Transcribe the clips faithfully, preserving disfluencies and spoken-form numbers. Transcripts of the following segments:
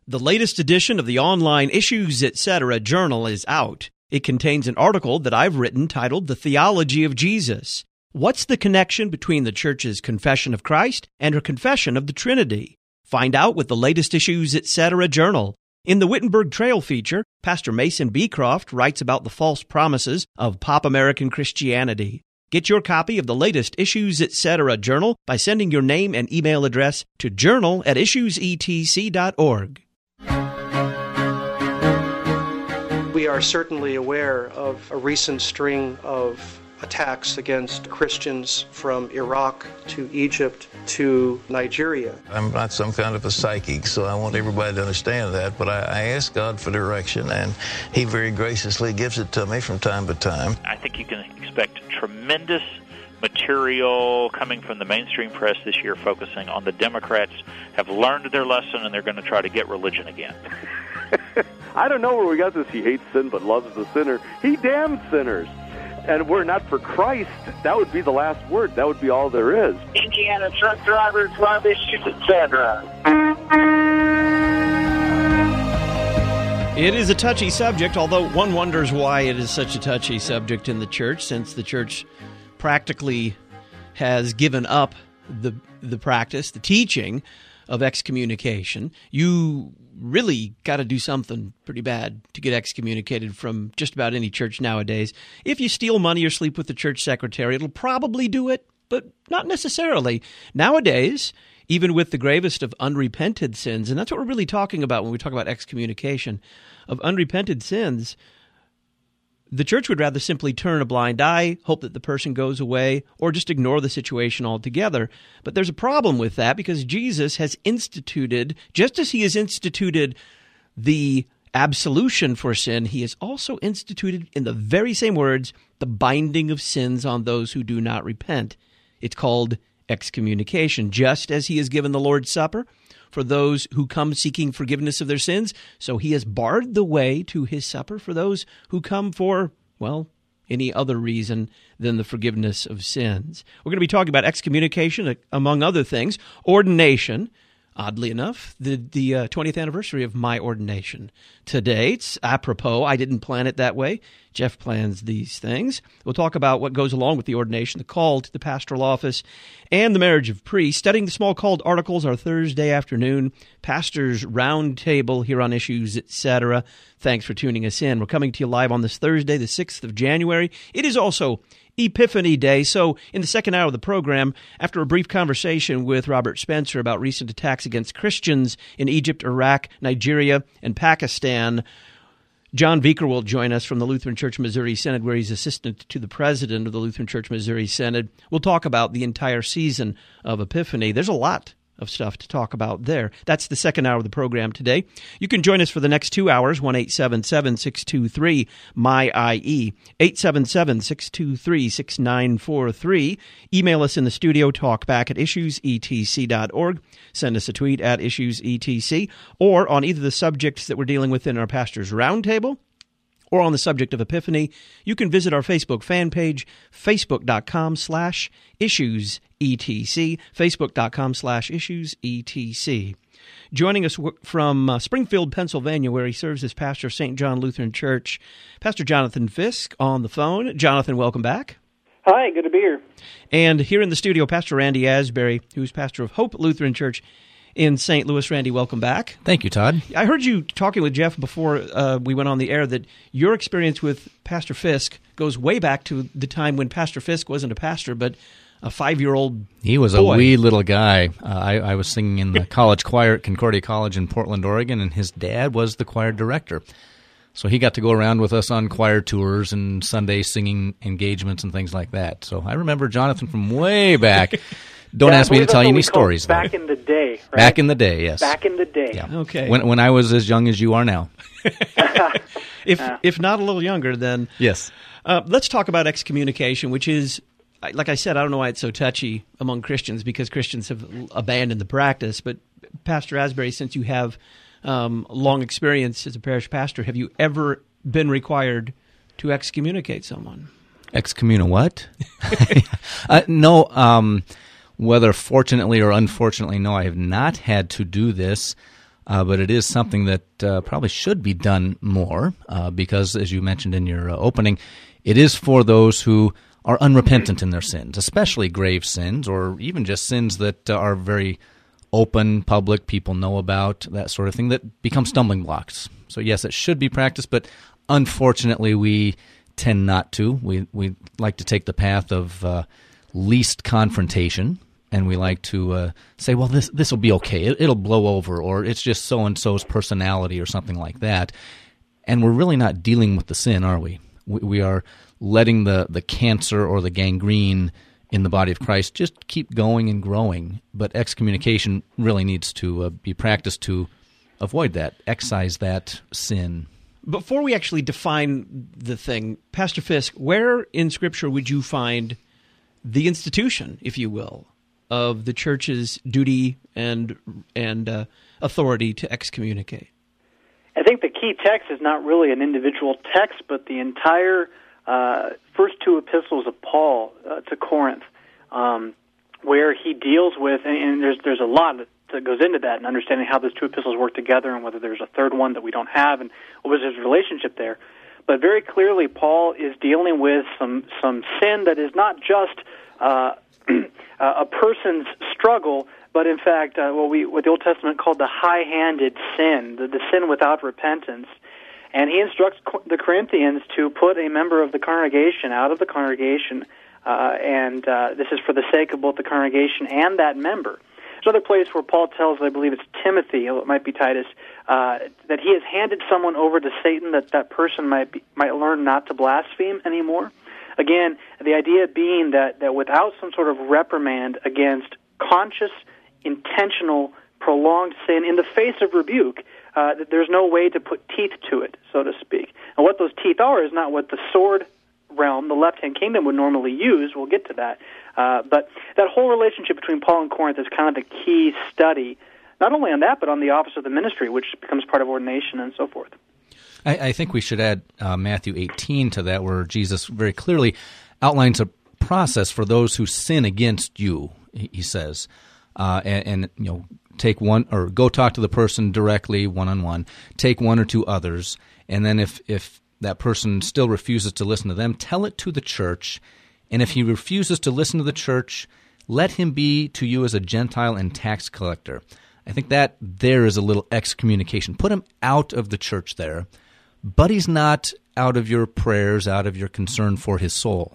The latest edition of the online Issues Etc. journal is out. It contains an article that I've written titled The Theology of Jesus. What's the connection between the Church's confession of Christ and her confession of the Trinity? Find out with the latest Issues Etc. journal. In the Wittenberg Trail feature, Pastor Mason Beecroft writes about the false promises of pop American Christianity. Get your copy of the latest Issues Etc. journal by sending your name and email address to journal at issues e t c dot org. We are certainly aware of a recent string of attacks against Christians from Iraq to Egypt to Nigeria. I'm not some kind of a psychic, so I want everybody to understand that, but I, I ask God for direction, and He very graciously gives it to me from time to time. I think you can expect tremendous material coming from the mainstream press this year focusing on the Democrats have learned their lesson and they're going to try to get religion again. I don't know where we got this, he hates sin but loves the sinner. He damns sinners. And we're not for Christ. That would be the last word. That would be all there is. Indiana truck drivers love Issues Etc. It is a touchy subject, although one wonders why it is such a touchy subject in the church, since the church practically has given up the the practice, the teaching of excommunication. You really got to do something pretty bad to get excommunicated from just about any church nowadays. If you steal money or sleep with the church secretary, it'll probably do it, but not necessarily. Nowadays, even with the gravest of unrepented sins, and that's what we're really talking about when we talk about excommunication, of unrepented sins, the church would rather simply turn a blind eye, hope that the person goes away, or just ignore the situation altogether. But there's a problem with that because Jesus has instituted, just as he has instituted the absolution for sin, he has also instituted, in the very same words, the binding of sins on those who do not repent. It's called excommunication. Just as he has given the Lord's Supper for those who come seeking forgiveness of their sins, so he has barred the way to his supper for those who come for, well, any other reason than the forgiveness of sins. We're going to be talking about excommunication, among other things, ordination. Oddly enough, the the uh, twentieth anniversary of my ordination today. It's apropos. I didn't plan it that way. Jeff plans these things. We'll talk about what goes along with the ordination, the call to the pastoral office, and the marriage of priests. Studying the small called articles our Thursday afternoon. Pastors Roundtable here on Issues, et cetera. Thanks for tuning us in. We're coming to you live on this Thursday, the sixth of January. It is also Epiphany Day. So in the second hour of the program, after a brief conversation with Robert Spencer about recent attacks against Christians in Egypt, Iraq, Nigeria, and Pakistan, John Vicker will join us from the Lutheran Church Missouri Synod, where he's assistant to the president of the Lutheran Church Missouri Synod. We'll talk about the entire season of Epiphany. There's a lot of stuff to talk about there. That's the second hour of the program today. You can join us for the next two hours, one eight seven seven, six two three, M Y I E, eight seven seven, six two three, six nine four three. Email us in the studio, talkback at issues e t c dot org. Send us a tweet at issues e t c, or on either the subjects that we're dealing with in our Pastors Roundtable, or on the subject of Epiphany. You can visit our Facebook fan page, facebook.com slash issues etc, facebook.com slash issues etc. Joining us from uh, Springfield, Pennsylvania, where he serves as pastor of Saint John Lutheran Church, Pastor Jonathan Fisk on the phone. Jonathan, welcome back. Hi, good to be here. And here in the studio, Pastor Randy Asbury, who's pastor of Hope Lutheran Church in Saint Louis. Randy, welcome back. Thank you, Todd. I heard you talking with Jeff before uh, we went on the air that your experience with Pastor Fisk goes way back to the time when Pastor Fisk wasn't a pastor, but a five-year-old He was boy. a wee little guy. Uh, I, I was singing in the college choir at Concordia College in Portland, Oregon, and his dad was the choir director. So he got to go around with us on choir tours and Sunday singing engagements and things like that. So I remember Jonathan from way back. Don't yeah, ask me to tell you any stories. Back though. in the day, right? Back in the day, yes. Back in the day. Yeah. Okay. When when I was as young as you are now. if if not a little younger, then yes. Uh, let's talk about excommunication, which is, like I said, I don't know why it's so touchy among Christians, because Christians have abandoned the practice. But Pastor Asbury, since you have um, long experience as a parish pastor, have you ever been required to excommunicate someone? Excommunicate what? uh, no. Um, whether fortunately or unfortunately, no, I have not had to do this. uh, but it is something that uh, probably should be done more uh, because, as you mentioned in your uh, opening, it is for those who are unrepentant in their sins, especially grave sins or even just sins that uh, are very open, public, people know about, that sort of thing, that become stumbling blocks. So yes, it should be practiced, but unfortunately we tend not to. We we like to take the path of uh, least confrontation, and we like to uh, say, well, this this will be okay. It, it'll blow over, or it's just so-and-so's personality or something like that. And we're really not dealing with the sin, are we? We, we are letting the, the cancer or the gangrene in the body of Christ just keep going and growing. But excommunication really needs to uh, be practiced to avoid that, excise that sin. Before we actually define the thing, Pastor Fisk, where in Scripture would you find the institution, if you will, of the church's duty and and uh, authority to excommunicate? I think the key text is not really an individual text, but the entire uh, first two epistles of Paul uh, to Corinth, um, where he deals with, and, and there's there's a lot that goes into that, and understanding how those two epistles work together, and whether there's a third one that we don't have, and what was his relationship there. But very clearly, Paul is dealing with some some sin that is not just uh, a person's struggle, but in fact, uh, what we what the Old Testament called the high-handed sin, the, the sin without repentance. And he instructs the Corinthians to put a member of the congregation out of the congregation, uh, and uh, this is for the sake of both the congregation and that member. There's another place where Paul tells, I believe it's Timothy, or it might be Titus, uh, that he has handed someone over to Satan, that that person might be, might learn not to blaspheme anymore. Again, the idea being that, that without some sort of reprimand against conscious, intentional, prolonged sin in the face of rebuke, uh, that there's no way to put teeth to it, so to speak. And what those teeth are is not what the sword realm, the left-hand kingdom, would normally use. We'll get to that. Uh, but that whole relationship between Paul and Corinth is kind of the key study, not only on that, but on the office of the ministry, which becomes part of ordination and so forth. I, I think we should add uh, Matthew eighteen to that, where Jesus very clearly outlines a process for those who sin against you, he, he says. Uh, and, and, you know, take one, or go talk to the person directly, one-on-one, take one or two others, and then if, if that person still refuses to listen to them, tell it to the church. And if he refuses to listen to the church, let him be to you as a Gentile and tax collector. I think that there is a little excommunication. Put him out of the church there, but he's not out of your prayers, out of your concern for his soul.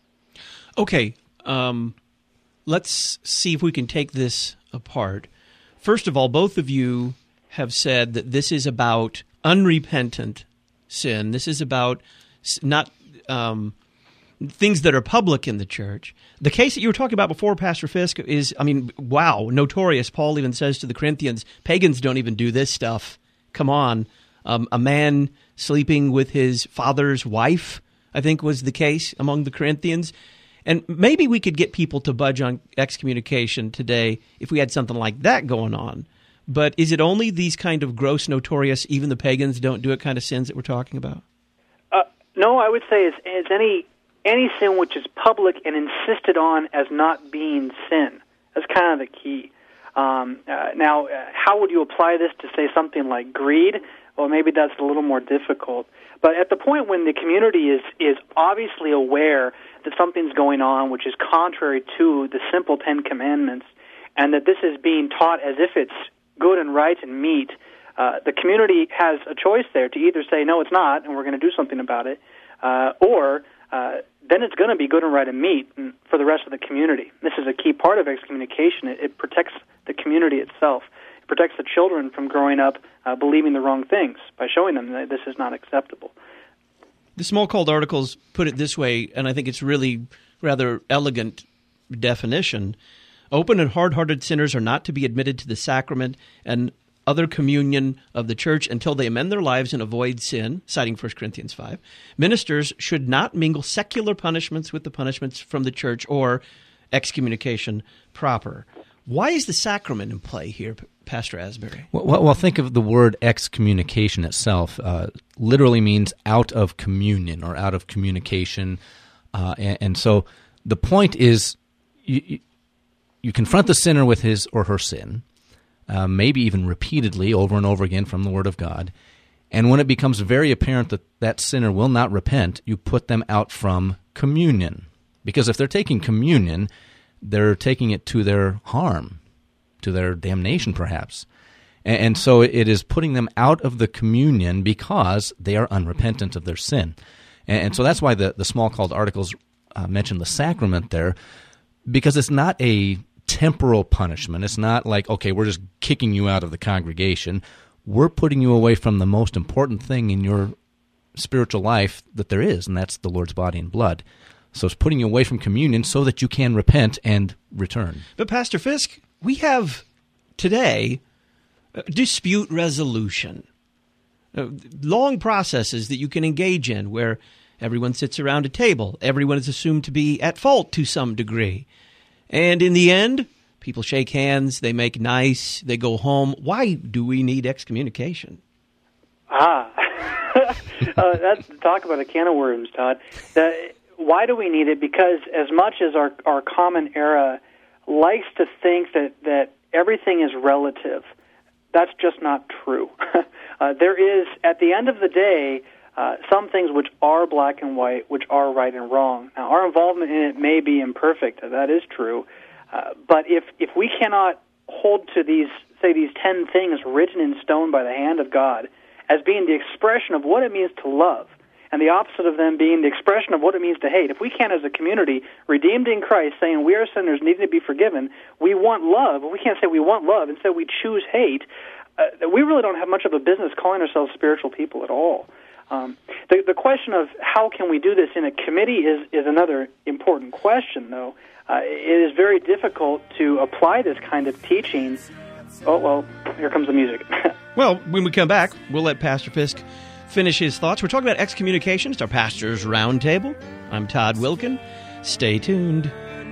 Okay, um, let's see if we can take this apart. First of all, both of you have said that this is about unrepentant sin. This is about not um, things that are public in the church. The case that you were talking about before, Pastor Fisk, is, I mean, wow, notorious. Paul even says to the Corinthians, pagans don't even do this stuff. Come on. Um, a man sleeping with his father's wife, I think was the case among the Corinthians. And maybe we could get people to budge on excommunication today if we had something like that going on. But is it only these kind of gross, notorious, even the pagans don't do it kind of sins that we're talking about? Uh, no, I would say it's, it's any any sin which is public and insisted on as not being sin. That's kind of the key. Um, uh, now, uh, how would you apply this to, say, something like greed? Well, maybe that's a little more difficult. But at the point when the community is, is obviously aware that something's going on which is contrary to the simple Ten Commandments, and that this is being taught as if it's good and right and meet, uh, the community has a choice there to either say, no, it's not, and we're going to do something about it, uh, or uh, then it's going to be good and right and meet for the rest of the community. This is a key part of excommunication. It, it protects the community itself. It protects the children from growing up uh, believing the wrong things by showing them that this is not acceptable. The Smalcald articles put it this way, and I think it's really rather elegant definition. Open and hard-hearted sinners are not to be admitted to the sacrament and other communion of the church until they amend their lives and avoid sin, citing First Corinthians five. Ministers should not mingle secular punishments with the punishments from the church or excommunication proper. Why is the sacrament in play here, Pastor Asbury? Well, well think of the word excommunication itself. Uh, literally means out of communion or out of communication. Uh, and, and so the point is you, you, you confront the sinner with his or her sin. uh, maybe even repeatedly over and over again from the Word of God. And when it becomes very apparent that that sinner will not repent, you put them out from communion. Because if they're taking communion, they're taking it to their harm, to their damnation perhaps. And, and so it is putting them out of the communion because they are unrepentant of their sin. And, and so that's why the, the small called articles uh, mention the sacrament there, because it's not a temporal punishment. It's not like, okay, we're just kicking you out of the congregation. We're putting you away from the most important thing in your spiritual life that there is, and that's the Lord's body and blood. So it's putting you away from communion so that you can repent and return. But Pastor Fisk, we have today dispute resolution, uh, long processes that you can engage in where everyone sits around a table. Everyone is assumed to be at fault to some degree. And in the end, people shake hands, they make nice, they go home. Why do we need excommunication? Ah, uh, that's talk about a can of worms, Todd. The, why do we need it? Because as much as our, our common era likes to think that, that everything is relative, that's just not true. uh, there is, at the end of the day, uh, some things which are black and white, which are right and wrong. Now, our involvement in it may be imperfect. That is true. Uh, but if, if we cannot hold to these, say, these ten things written in stone by the hand of God as being the expression of what it means to love, and the opposite of them being the expression of what it means to hate, if we can, as a community, redeemed in Christ, saying we are sinners needing to be forgiven, we want love, but we can't say we want love, instead we choose hate, uh, we really don't have much of a business calling ourselves spiritual people at all. Um, the, the question of how can we do this in a committee is, is another important question, though. Uh, it is very difficult to apply this kind of teaching. Oh, well, here comes the music. Well, when we come back, we'll let Pastor Fisk finish his thoughts. We're talking about excommunication. It's our Pastor's Roundtable. I'm Todd Wilkin. Stay tuned.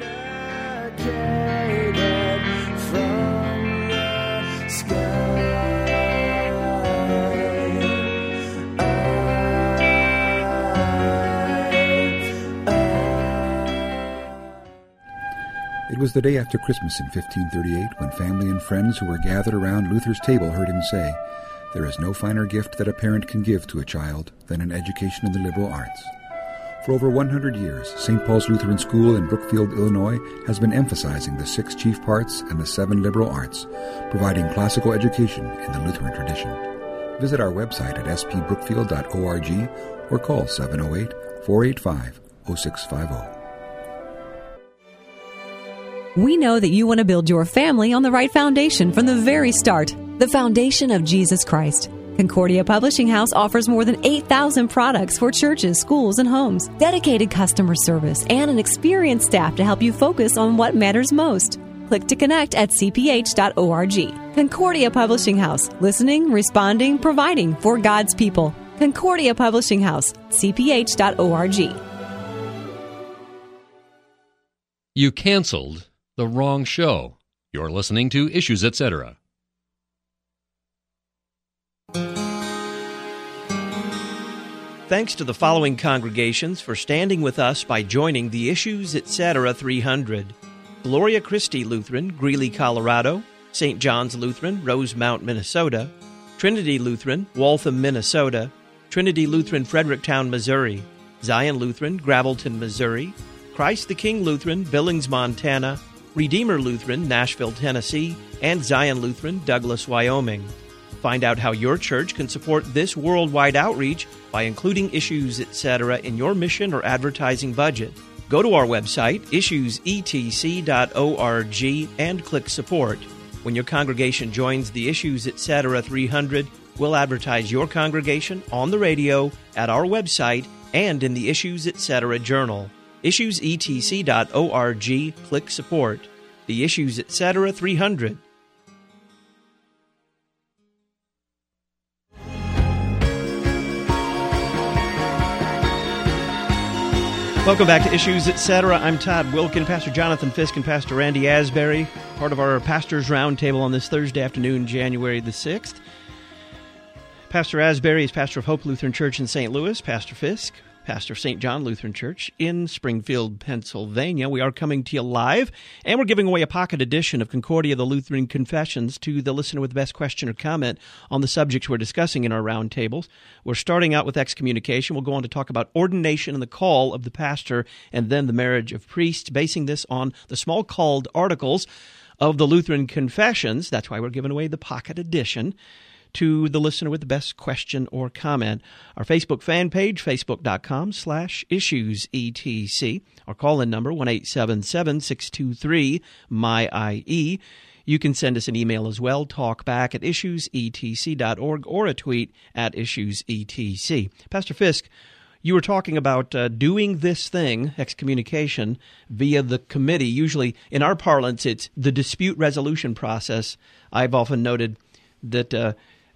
It was the day after Christmas in fifteen thirty-eight when family and friends who were gathered around Luther's table heard him say, "There is no finer gift that a parent can give to a child than an education in the liberal arts." For over one hundred years, Saint Paul's Lutheran School in Brookfield, Illinois, has been emphasizing the six chief parts and the seven liberal arts, providing classical education in the Lutheran tradition. Visit our website at s p brookfield dot org or call seven oh eight, four eight five, oh six five oh. We know that you want to build your family on the right foundation from the very start, the foundation of Jesus Christ. Concordia Publishing House offers more than eight thousand products for churches, schools, and homes, dedicated customer service, and an experienced staff to help you focus on what matters most. Click to connect at c p h dot org. Concordia Publishing House, listening, responding, providing for God's people. Concordia Publishing House, c p h dot org. You canceled the wrong show. You're listening to Issues, et cetera. Thanks to the following congregations for standing with us by joining the Issues, et cetera three hundred. Gloria Christi Lutheran, Greeley, Colorado. Saint John's Lutheran, Rosemount, Minnesota. Trinity Lutheran, Waltham, Minnesota. Trinity Lutheran, Fredericktown, Missouri. Zion Lutheran, Gravelton, Missouri. Christ the King Lutheran, Billings, Montana. Redeemer Lutheran, Nashville, Tennessee. And Zion Lutheran, Douglas, Wyoming. Find out how your church can support this worldwide outreach by including Issues, et cetera in your mission or advertising budget. Go to our website, issues e t c dot org, and click Support. When your congregation joins the Issues, et cetera three hundred, we'll advertise your congregation on the radio, at our website, and in the Issues, et cetera journal. issues e t c dot org, click Support. The Issues, et cetera three hundred. Welcome back to Issues, et cetera. I'm Todd Wilkin, Pastor Jonathan Fisk, and Pastor Randy Asbury, part of our Pastor's Roundtable on this Thursday afternoon, January the sixth. Pastor Asbury is pastor of Hope Lutheran Church in Saint Louis. Pastor Fisk, pastor of Saint John Lutheran Church in Springfield, Pennsylvania. We are coming to you live, and we're giving away a pocket edition of Concordia, the Lutheran Confessions, to the listener with the best question or comment on the subjects we're discussing in our roundtables. We're starting out with excommunication. We'll go on to talk about ordination and the call of the pastor, and then the marriage of priests, basing this on the small called articles of the Lutheran Confessions. That's why we're giving away the pocket edition to the listener with the best question or comment. Our Facebook fan page, facebook.com slash issues etc. Our call-in number, one eight seven seven, six two three, M Y I E. You can send us an email as well, talkback at issues e t c dot org, or a tweet at issues e t c. Pastor Fisk, you were talking about uh, doing this thing, excommunication, via the committee. Usually, in our parlance, it's the dispute resolution process. I've often noted that uh,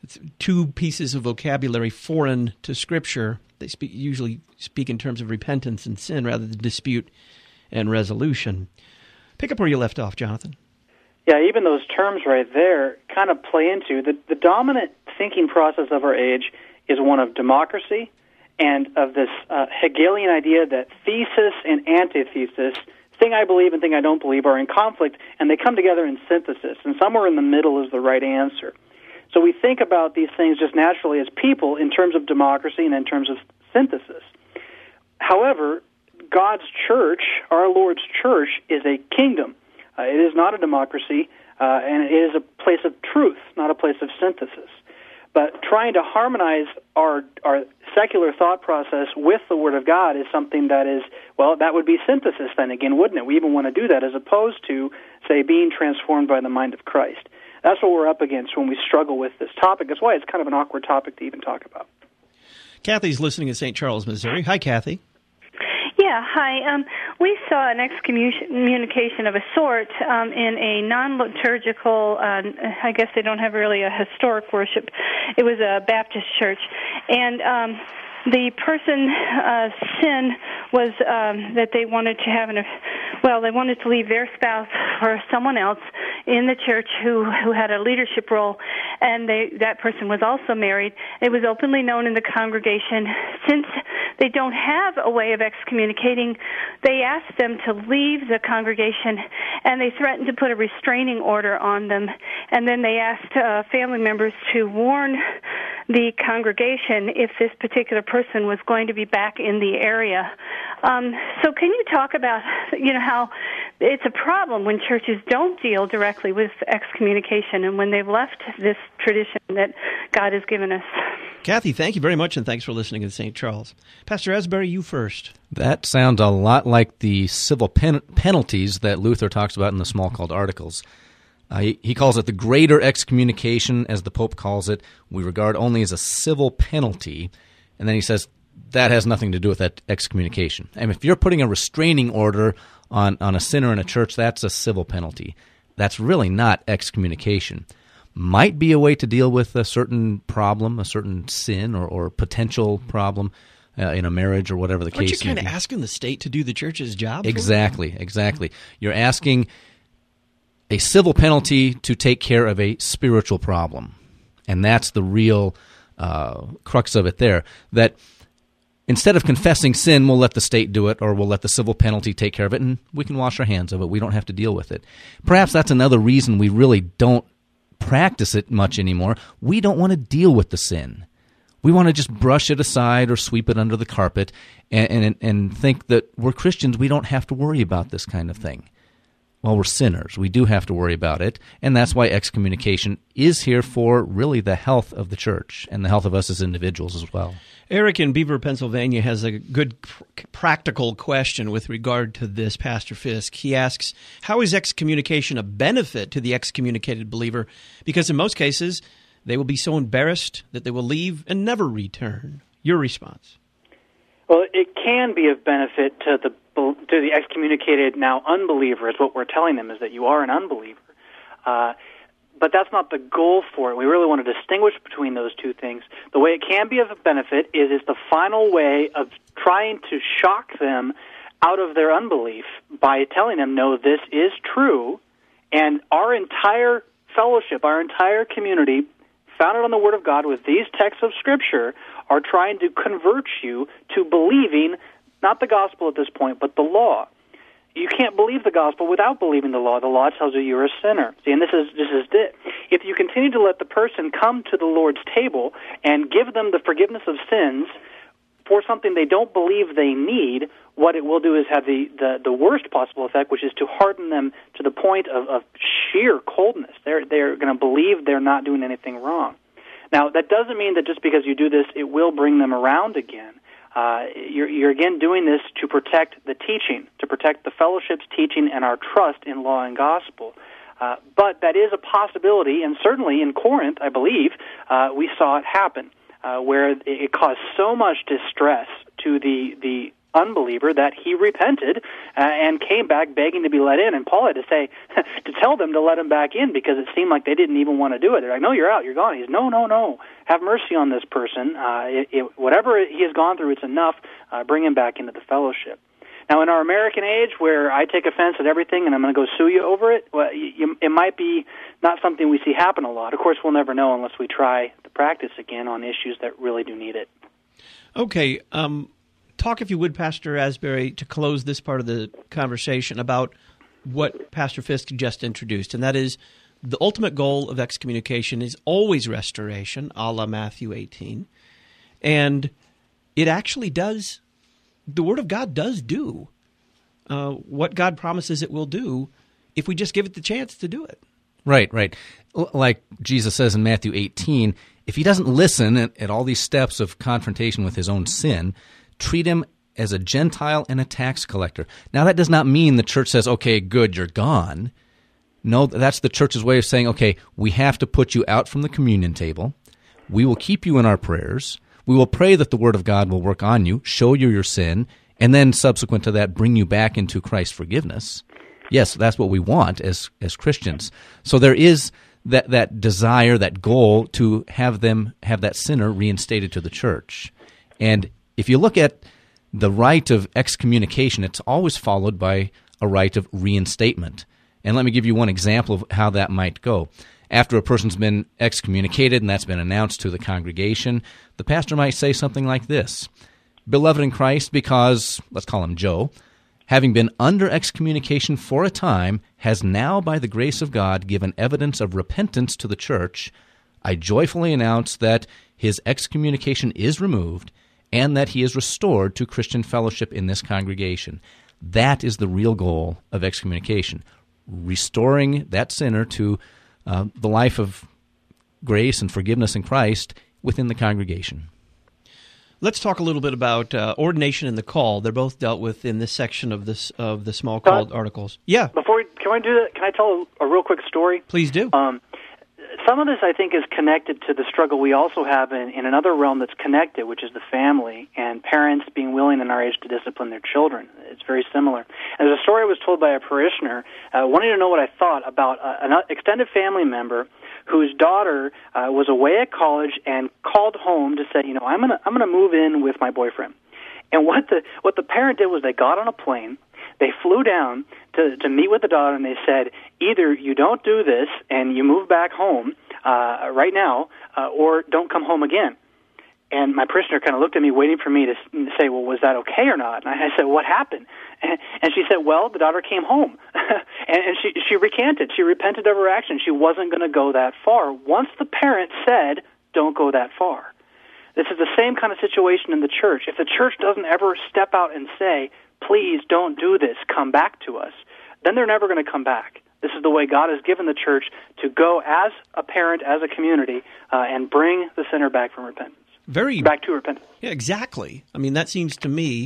two pieces of vocabulary foreign to Scripture. They speak, usually speak in terms of repentance and sin rather than dispute and resolution. Pick up where you left off, Jonathan. Yeah, even those terms right there kind of play into the, the dominant thinking process of our age is one of democracy and of this uh, Hegelian idea that thesis and antithesis, thing I believe and thing I don't believe, are in conflict, and they come together in synthesis, and somewhere in the middle is the right answer. So we think about these things just naturally as people in terms of democracy and in terms of synthesis. However, God's church, our Lord's church, is a kingdom. Uh, it is not a democracy, uh, and it is a place of truth, not a place of synthesis. But trying to harmonize our our secular thought process with the Word of God is something that is, well, that would be synthesis then again, wouldn't it? We even want to do that as opposed to, say, being transformed by the mind of Christ. That's what we're up against when we struggle with this topic. That's why it's kind of an awkward topic to even talk about. Kathy's listening in Saint Charles, Missouri. Hi, Kathy. Yeah, hi. Um, we saw an excommunication of a sort um, in a non-liturgical, uh, I guess they don't have really a historic worship. It was a Baptist church. And um, the person's uh, sin was um, that they wanted to have an, well, they wanted to leave their spouse for someone else in the church who, who had a leadership role, and they, that person was also married. It was openly known in the congregation. Since they don't have a way of excommunicating, they asked them to leave the congregation, and they threatened to put a restraining order on them. And then they asked uh, family members to warn the congregation if this particular person was going to be back in the area. Um, so can you talk about, you know, how it's a problem when churches don't deal directly with excommunication and when they've left this tradition that God has given us? Kathy, thank you very much, and thanks for listening to Saint Charles. Pastor Asbury, you first. That sounds a lot like the civil pen- penalties that Luther talks about in the small called articles. Uh, he, he calls it the greater excommunication, as the Pope calls it. We regard only as a civil penalty. And then he says that has nothing to do with that excommunication. And if you're putting a restraining order on, on a sinner in a church, that's a civil penalty. That's really not excommunication. Might be a way to deal with a certain problem, a certain sin or, or potential problem uh, in a marriage or whatever the Aren't case may be. Aren't you kind of asking the state to do the church's job? Exactly, exactly. You're asking a civil penalty to take care of a spiritual problem. And that's the real uh, crux of it there, that instead of confessing sin, we'll let the state do it, or we'll let the civil penalty take care of it, and we can wash our hands of it. We don't have to deal with it. Perhaps that's another reason we really don't practice it much anymore. We don't want to deal with the sin. We want to just brush it aside or sweep it under the carpet and, and, and think that we're Christians, we don't have to worry about this kind of thing. Well, we're sinners. We do have to worry about it, and that's why excommunication is here for really the health of the church and the health of us as individuals as well. Eric in Beaver, Pennsylvania has a good pr- practical question with regard to this, Pastor Fisk. He asks, how is excommunication a benefit to the excommunicated believer? Because in most cases, they will be so embarrassed that they will leave and never return. Your response? Well, it can be of benefit to the to the excommunicated now unbeliever, is what we're telling them, is that you are an unbeliever. Uh, but that's not the goal for it. We really want to distinguish between those two things. The way it can be of a benefit is it's the final way of trying to shock them out of their unbelief by telling them, no, this is true, and our entire fellowship, our entire community founded on the Word of God with these texts of Scripture, are trying to convert you to believing not the gospel at this point, but the law. You can't believe the gospel without believing the law. The law tells you you're a sinner. See, and this is this is it. If you continue to let the person come to the Lord's table and give them the forgiveness of sins for something they don't believe they need, what it will do is have the, the, the worst possible effect, which is to harden them to the point of, of sheer coldness. They're they're going to believe they're not doing anything wrong. Now, that doesn't mean that just because you do this, it will bring them around again. Uh, you're, you're again doing this to protect the teaching, to protect the fellowship's teaching and our trust in law and gospel. Uh, but that is a possibility, and certainly in Corinth, I believe, uh, we saw it happen, uh, where it caused so much distress to the the unbeliever that he repented uh, and came back begging to be let in. And Paul had to say, to tell them to let him back in because it seemed like they didn't even want to do it. They're like, no, you're out, you're gone. He's, no, no, no, have mercy on this person. Uh, it, it, whatever he has gone through, it's enough. Uh, bring him back into the fellowship. Now, in our American age, where I take offense at everything and I'm going to go sue you over it, well, you, it might be not something we see happen a lot. Of course, we'll never know unless we try the practice again on issues that really do need it. Okay, um, talk, if you would, Pastor Asbury, to close this part of the conversation about what Pastor Fisk just introduced, and that is the ultimate goal of excommunication is always restoration, a la Matthew eighteen, and it actually does, the Word of God does do uh, what God promises it will do if we just give it the chance to do it. Right, right. Like Jesus says in Matthew eighteen, if he doesn't listen at, at all these steps of confrontation with his own sin, treat him as a Gentile and a tax collector. Now, that does not mean the church says, okay, good, you're gone. No, that's the church's way of saying, okay, we have to put you out from the communion table. We will keep you in our prayers. We will pray that the Word of God will work on you, show you your sin, and then subsequent to that, bring you back into Christ's forgiveness. Yes, that's what we want as as Christians. So there is that, that desire, that goal to have them have that sinner reinstated to the church. And if you look at the rite of excommunication, it's always followed by a rite of reinstatement. And let me give you one example of how that might go. After a person's been excommunicated and that's been announced to the congregation, the pastor might say something like this: Beloved in Christ, because, let's call him Joe, having been under excommunication for a time, has now by the grace of God given evidence of repentance to the church, I joyfully announce that his excommunication is removed and that he is restored to Christian fellowship in this congregation. That is the real goal of excommunication, restoring that sinner to uh, the life of grace and forgiveness in Christ within the congregation. Let's talk a little bit about uh, ordination and the call. They're both dealt with in this section of this of the small called articles. Yeah. Before we, can I do that? Can I tell a, a real quick story? Please do. Um, some of this, I think, is connected to the struggle we also have in, in another realm that's connected, which is the family and parents being willing in our age to discipline their children. It's very similar. And there's a story I was told by a parishioner uh, wanting to know what I thought about uh, an extended family member whose daughter uh, was away at college and called home to say, you know, I'm gonna I'm gonna move in with my boyfriend. And what the what the parent did was they got on a plane, they flew down to to meet with the daughter, and they said, either you don't do this and you move back home uh, right now, uh, or don't come home again. And my parishioner kind of looked at me, waiting for me to say, well, was that okay or not? And I said, what happened? And, and she said, well, the daughter came home. and and she, she recanted. She repented of her action. She wasn't going to go that far. Once the parent said, don't go that far. This is the same kind of situation in the church. If the church doesn't ever step out and say, please don't do this, come back to us, then they're never going to come back. This is the way God has given the church to go as a parent, as a community, uh, and bring the sinner back from repentance. Very back to repentance. Yeah, exactly. I mean, that seems to me,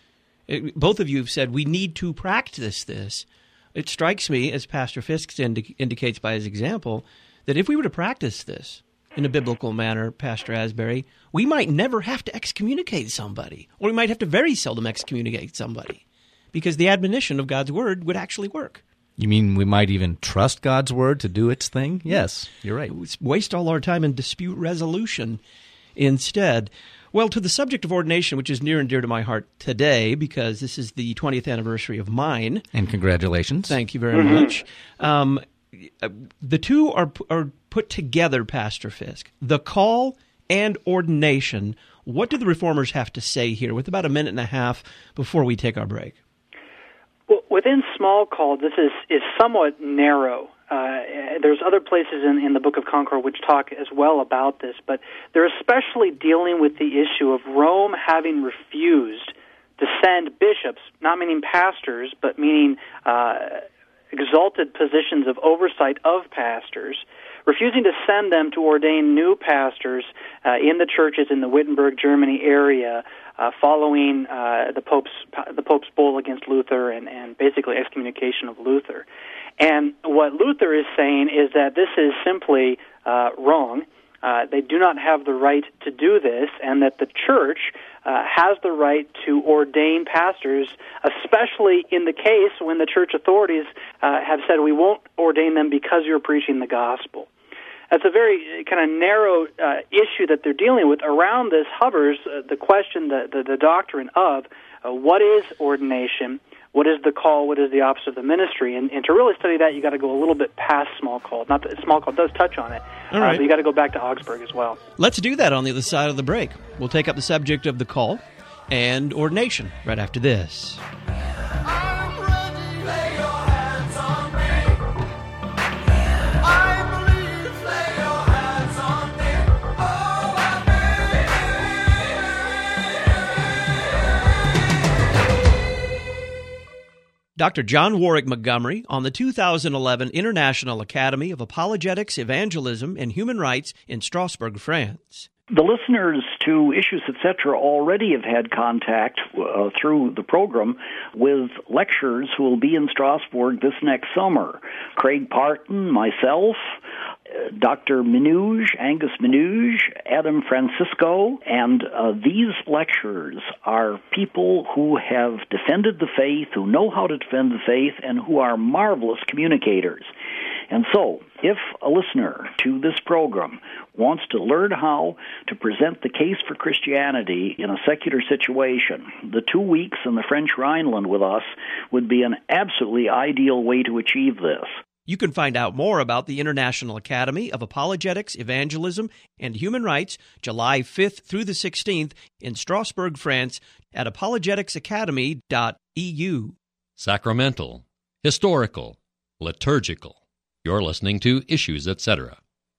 it, both of you have said we need to practice this. It strikes me, as Pastor Fisk indi- indicates by his example, that if we were to practice this in a biblical manner, Pastor Asbury, we might never have to excommunicate somebody, or we might have to very seldom excommunicate somebody, because the admonition of God's Word would actually work. You mean we might even trust God's Word to do its thing? Yes, you're right. Waste all our time in dispute resolution instead. Well, to the subject of ordination, which is near and dear to my heart today, because this is the twentieth anniversary of mine. And congratulations. Thank you very mm-hmm. much. Um, the two are are put together, Pastor Fisk, the call and ordination. What do the Reformers have to say here with about a minute and a half before we take our break? Well, within small call, this is, is somewhat narrow. Uh, there's other places in, in the Book of Concord which talk as well about this, but they're especially dealing with the issue of Rome having refused to send bishops, not meaning pastors, but meaning uh, exalted positions of oversight of pastors, refusing to send them to ordain new pastors uh, in the churches in the Wittenberg, Germany area, uh, following uh, the Pope's the Pope's bull against Luther and, and basically excommunication of Luther. And what Luther is saying is that this is simply uh, wrong. Uh, they do not have the right to do this, and that the church uh, has the right to ordain pastors, especially in the case when the church authorities uh, have said we won't ordain them because you're preaching the gospel. That's a very kind of narrow uh, issue that they're dealing with. Around this hovers uh, the question, the, the, the doctrine of uh, what is ordination, what is the call, what is the office of the ministry, and, and to really study that, you got to go a little bit past small call. Not that small call does touch on it, All right. uh, but you got to go back to Augsburg as well. Let's do that on the other side of the break. We'll take up the subject of the call and ordination right after this. Doctor John Warwick Montgomery on the two thousand eleven International Academy of Apologetics, Evangelism, and Human Rights in Strasbourg, France. The listeners to Issues, et cetera already have had contact uh, through the program with lecturers who will be in Strasbourg this next summer. Craig Parton, myself, uh, Doctor Minouge, Angus Minouge, Adam Francisco, and uh, these lecturers are people who have defended the faith, who know how to defend the faith, and who are marvelous communicators. And so, if a listener to this program wants to learn how to present the case for Christianity in a secular situation, the two weeks in the French Rhineland with us would be an absolutely ideal way to achieve this. You can find out more about the International Academy of Apologetics, Evangelism, and Human Rights, July fifth through the sixteenth in Strasbourg, France, at apologetics academy dot e u. Sacramental, historical, liturgical. You're listening to Issues, et cetera.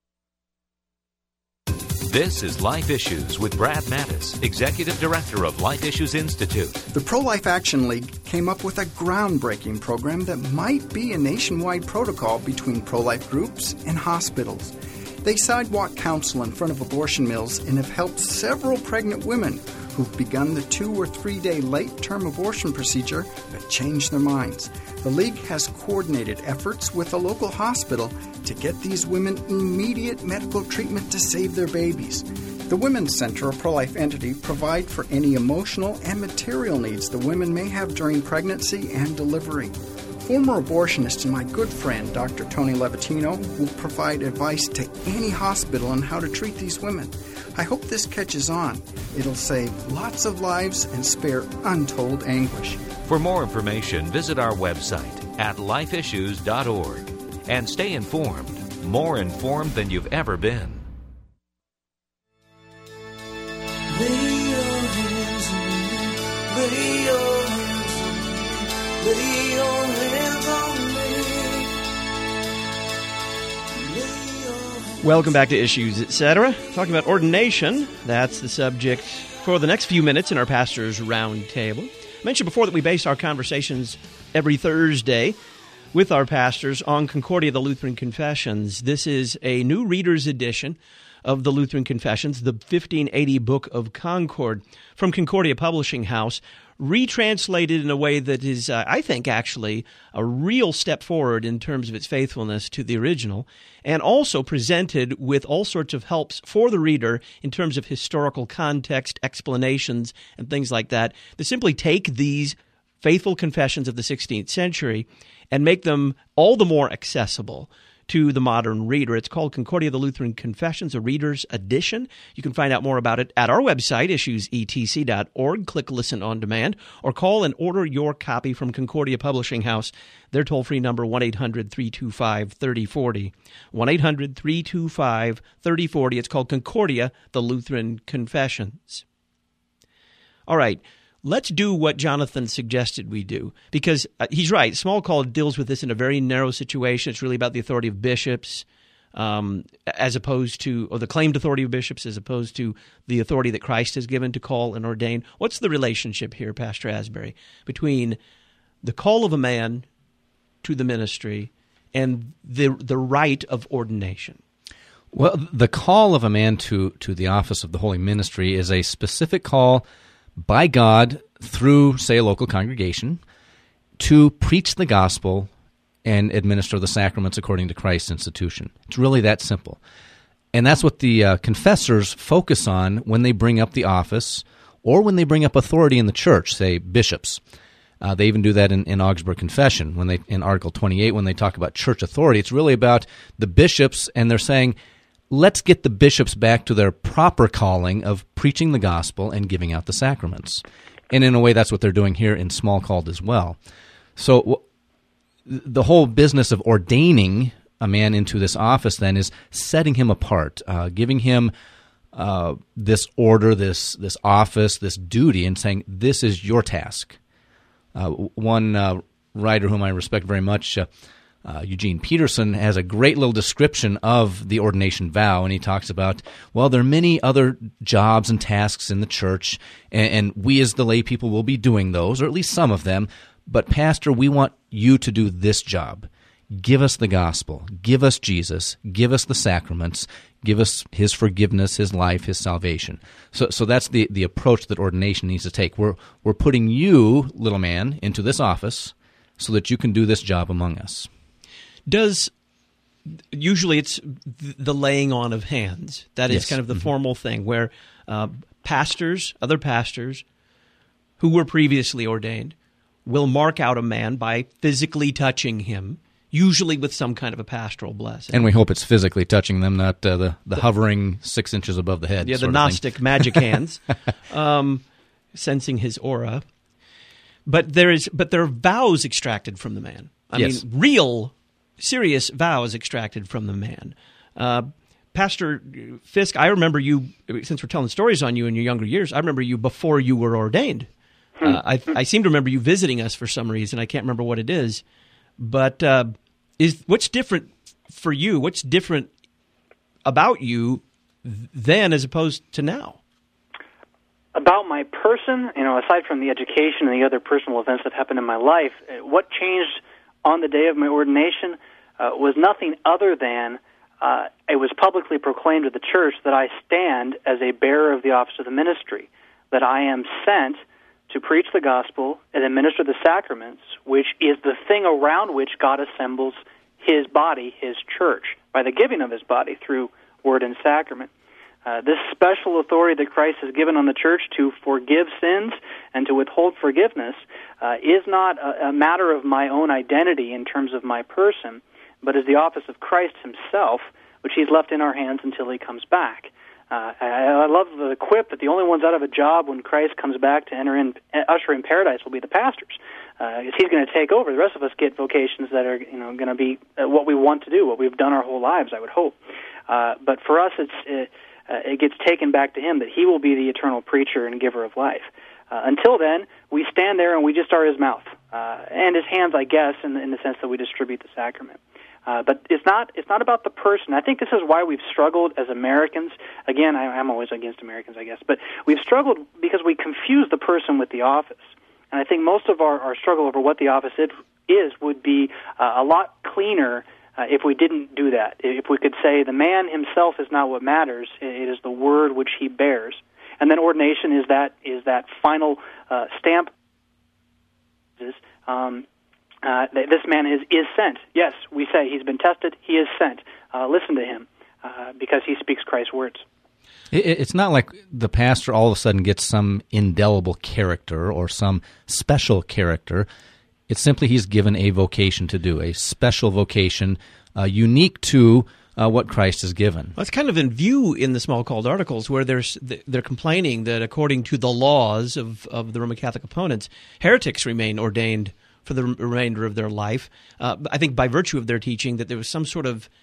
This is Life Issues with Brad Mattis, Executive Director of Life Issues Institute. The Pro-Life Action League came up with a groundbreaking program that might be a nationwide protocol between pro-life groups and hospitals. They sidewalk counsel in front of abortion mills and have helped several pregnant women who've begun the two- or three-day late-term abortion procedure but changed their minds. The League has coordinated efforts with a local hospital to get these women immediate medical treatment to save their babies. The Women's Center, a pro-life entity, provide for any emotional and material needs the women may have during pregnancy and delivery. Former abortionist and my good friend, Doctor Tony Levatino, will provide advice to any hospital on how to treat these women. I hope this catches on. It'll save lots of lives and spare untold anguish. For more information, visit our website at life issues dot org and stay informed, more informed than you've ever been. Lay your hands on me, lay your hands on me, lay your hands on me. Lay your hands. Welcome back to Issues, et cetera. Talking about ordination, that's the subject for the next few minutes in our Pastor's Roundtable. I mentioned before that we base our conversations every Thursday with our pastors on Concordia, the Lutheran Confessions. This is a new reader's edition of the Lutheran Confessions, the fifteen eighty Book of Concord from Concordia Publishing House, retranslated in a way that is, uh, I think, actually a real step forward in terms of its faithfulness to the original, and also presented with all sorts of helps for the reader in terms of historical context, explanations, and things like that, to simply take these faithful confessions of the sixteenth century and make them all the more accessible to the modern reader. It's called Concordia the Lutheran Confessions, a reader's edition. You can find out more about it at our website, issues e t c dot org. Click Listen on Demand, or call and order your copy from Concordia Publishing House. Their toll-free number, one eight hundred three two five three oh four oh. one eight hundred three two five three oh four oh. It's called Concordia the Lutheran Confessions. All right. Let's do what Jonathan suggested we do, because uh, he's right. Small Call deals with this in a very narrow situation. It's really about the authority of bishops, um, as opposed to, or the claimed authority of bishops, as opposed to the authority that Christ has given to call and ordain. What's the relationship here, Pastor Asbury, between the call of a man to the ministry and the the right of ordination? Well, the call of a man to, to the office of the holy ministry is a specific call by God through, say, a local congregation to preach the gospel and administer the sacraments according to Christ's institution. It's really that simple. And that's what the uh, confessors focus on when they bring up the office or when they bring up authority in the church, say bishops. Uh, they even do that in, in Augsburg Confession when they in Article twenty-eight when they talk about church authority. It's really about the bishops, and they're saying, let's get the bishops back to their proper calling of preaching the gospel and giving out the sacraments. And in a way, that's what they're doing here in Small Called as well. So w- the whole business of ordaining a man into this office then is setting him apart, uh, giving him uh, this order, this this office, this duty, and saying, this is your task. Uh, one uh, writer whom I respect very much, uh, Uh, Eugene Peterson, has a great little description of the ordination vow, and he talks about, well, there are many other jobs and tasks in the church, and, and we as the lay people will be doing those, or at least some of them, but Pastor, we want you to do this job. Give us the gospel. Give us Jesus. Give us the sacraments. Give us his forgiveness, his life, his salvation. So so that's the, the approach that ordination needs to take. We're, we're putting you, little man, into this office so that you can do this job among us. Does usually it's the laying on of hands. That is yes. kind of the mm-hmm. formal thing where uh, pastors, other pastors who were previously ordained, will mark out a man by physically touching him, usually with some kind of a pastoral blessing. And we hope it's physically touching them, not uh, the, the hovering six inches above the head. Yeah, the sort of Gnostic thing. magic hands, um, sensing his aura. But there is, but there are vows extracted from the man. I yes. mean, real serious vows extracted from the man. Uh, Pastor Fisk, I remember you, since we're telling stories on you in your younger years, I remember you before you were ordained. Uh, I, I seem to remember you visiting us for some reason. I can't remember what it is. But uh, is what's different for you? What's different about you then as opposed to now? About my person, you know, aside from the education and the other personal events that happened in my life, what changed on the day of my ordination uh, was nothing other than uh, it was publicly proclaimed to the church that I stand as a bearer of the office of the ministry, that I am sent to preach the gospel and administer the sacraments, which is the thing around which God assembles his body, his church, by the giving of his body through word and sacrament. Uh, this special authority that Christ has given on the church to forgive sins and to withhold forgiveness uh, is not a, a matter of my own identity in terms of my person, but is the office of Christ himself, which he's left in our hands until he comes back. Uh, I, I love the quip that the only ones out of a job when Christ comes back to enter in, usher in paradise will be the pastors. Uh, he's going to take over. The rest of us get vocations that are, you know, going to be uh, what we want to do, what we've done our whole lives, I would hope. Uh, but for us, it's uh, uh, it gets taken back to him that he will be the eternal preacher and giver of life. Uh, until then, we stand there and we just are his mouth uh, and his hands, I guess, in the, in the sense that we distribute the sacrament. Uh, but it's not it's not about the person. I think this is why we've struggled as Americans. Again, I, I'm always against Americans, I guess. But we've struggled because we confuse the person with the office. And I think most of our, our struggle over what the office is, is would be uh, a lot cleaner uh, if we didn't do that. If we could say the man himself is not what matters, it is the word which he bears. And then ordination is that is that final uh, stamp. Um, uh, this man is, is sent. Yes, we say he's been tested. He is sent. Uh, listen to him uh, because he speaks Christ's words. It's not like the pastor all of a sudden gets some indelible character or some special character. It's simply he's given a vocation to do, a special vocation uh, unique to uh, what Christ has given. Well, it's kind of in view in the Small Called articles where there's, they're complaining that according to the laws of, of the Roman Catholic opponents, heretics remain ordained for the remainder of their life. Uh, I think by virtue of their teaching that there was some sort of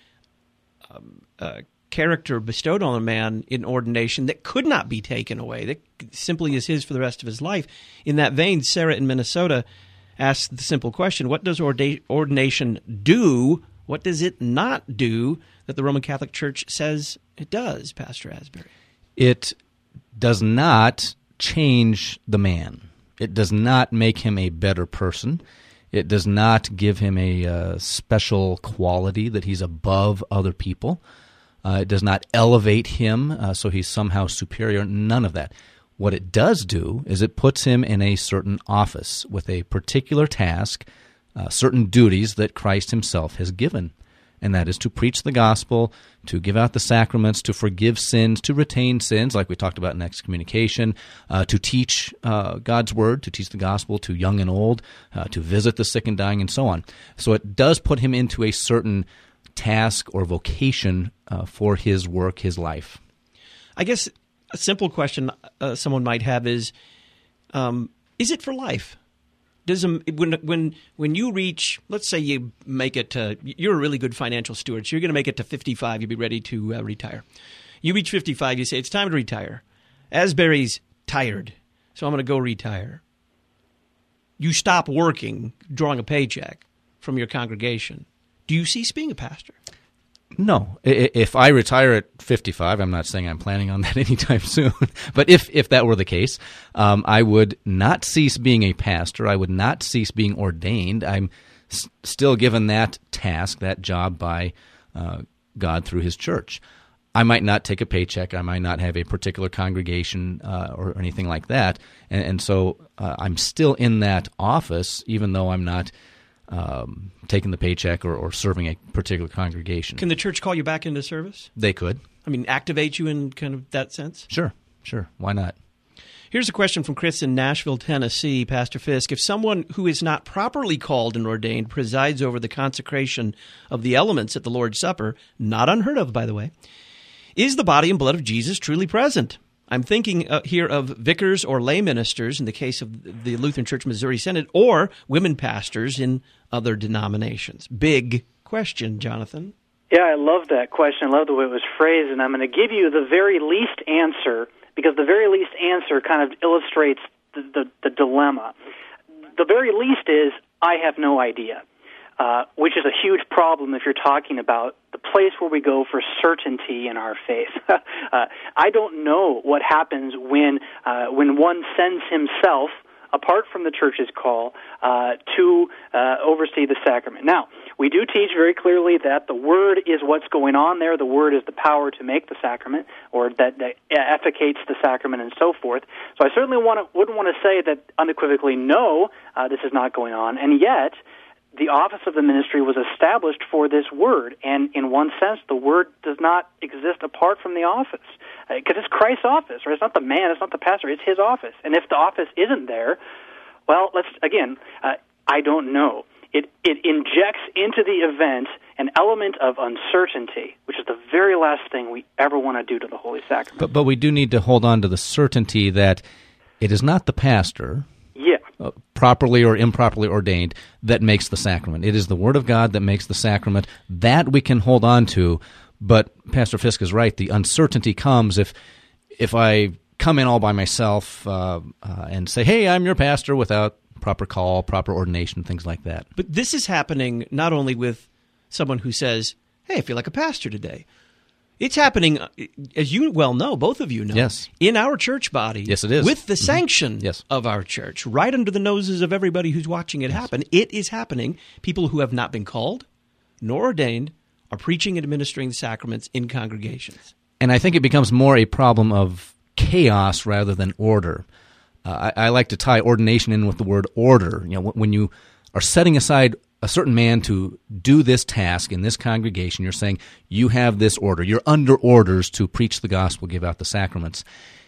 um, uh, character bestowed on a man in ordination that could not be taken away, that simply is his for the rest of his life. In that vein, Sarah in Minnesota asked the simple question, what does orda- ordination do? What does it not do that the Roman Catholic Church says it does, Pastor Asbury? It does not change the man. It does not make him a better person. It does not give him a uh, special quality that he's above other people. Uh, it does not elevate him uh, so he's somehow superior. None of that. What it does do is it puts him in a certain office with a particular task, uh, certain duties that Christ himself has given, and that is to preach the gospel, to give out the sacraments, to forgive sins, to retain sins, like we talked about in excommunication, uh, to teach uh, God's word, to teach the gospel to young and old, uh, to visit the sick and dying, and so on. So it does put him into a certain task or vocation uh, for his work, his life. I guess a simple question uh, someone might have is, um, is it for life? Does a, when when when you reach, let's say you make it to, you're a really good financial steward, so you're going to make it to fifty-five, you'll be ready to uh, retire. You reach fifty-five, you say, it's time to retire. Asbury's tired, so I'm going to go retire. You stop working, drawing a paycheck from your congregation. Do you cease being a pastor? No. If I retire at fifty-five, I'm not saying I'm planning on that anytime soon, but if, if that were the case, um, I would not cease being a pastor. I would not cease being ordained. I'm s- still given that task, that job by uh, God through his church. I might not take a paycheck. I might not have a particular congregation uh, or anything like that, and, and so uh, I'm still in that office, even though I'm not Um, taking the paycheck or, or serving a particular congregation. Can the church call you back into service? They could. I mean, activate you in kind of that sense? Sure, sure. Why not? Here's a question from Chris in Nashville, Tennessee. Pastor Fisk, if someone who is not properly called and ordained presides over the consecration of the elements at the Lord's Supper, not unheard of, by the way, is the body and blood of Jesus truly present? I'm thinking uh, here of vicars or lay ministers in the case of the Lutheran Church Missouri Synod, or women pastors in other denominations. Big question, Jonathan. Yeah, I love that question. I love the way it was phrased, and I'm going to give you the very least answer, because the very least answer kind of illustrates the, the, the dilemma. The very least is, I have no idea. Uh, which is a huge problem if you're talking about the place where we go for certainty in our faith. uh, I don't know what happens when uh, when one sends himself, apart from the church's call, uh, to uh, oversee the sacrament. Now, we do teach very clearly that the Word is what's going on there. The Word is the power to make the sacrament, or that, that efficates the sacrament and so forth. So I certainly wanna, wouldn't want to say that unequivocally, no, uh, this is not going on. And yet, the office of the ministry was established for this word, and in one sense, the word does not exist apart from the office, because uh, it's Christ's office, right? It's not the man, it's not the pastor, it's his office. And if the office isn't there, well, let's again, uh, I don't know. It it injects into the event an element of uncertainty, which is the very last thing we ever want to do to the Holy Sacrament. But but we do need to hold on to the certainty that it is not the pastor. Yeah. Uh, properly or improperly ordained, that makes the sacrament. It is the Word of God that makes the sacrament. That we can hold on to, but Pastor Fisk is right. The uncertainty comes if if I come in all by myself uh, uh, and say, hey, I'm your pastor, without proper call, proper ordination, things like that. But this is happening not only with someone who says, hey, I feel like a pastor today. It's happening, as you well know, both of you know, yes. in our church body. Yes, it is. With the sanction mm-hmm. yes. of our church, right under the noses of everybody who's watching it yes. happen. It is happening. People who have not been called nor ordained are preaching and administering the sacraments in congregations. And I think it becomes more a problem of chaos rather than order. Uh, I, I like to tie ordination in with the word order. You know, when you are setting aside a certain man to do this task in this congregation, you're saying you have this order. You're under orders to preach the gospel, give out the sacraments.